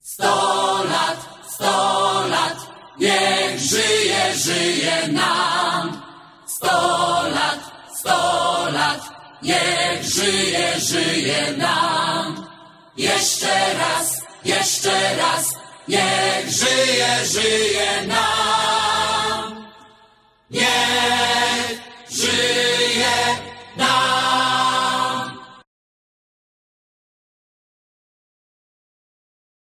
100 lat, niech żyje, żyje nam. 100 lat, niech żyje, żyje nam. Jeszcze raz, niech żyje, żyje nam. Niech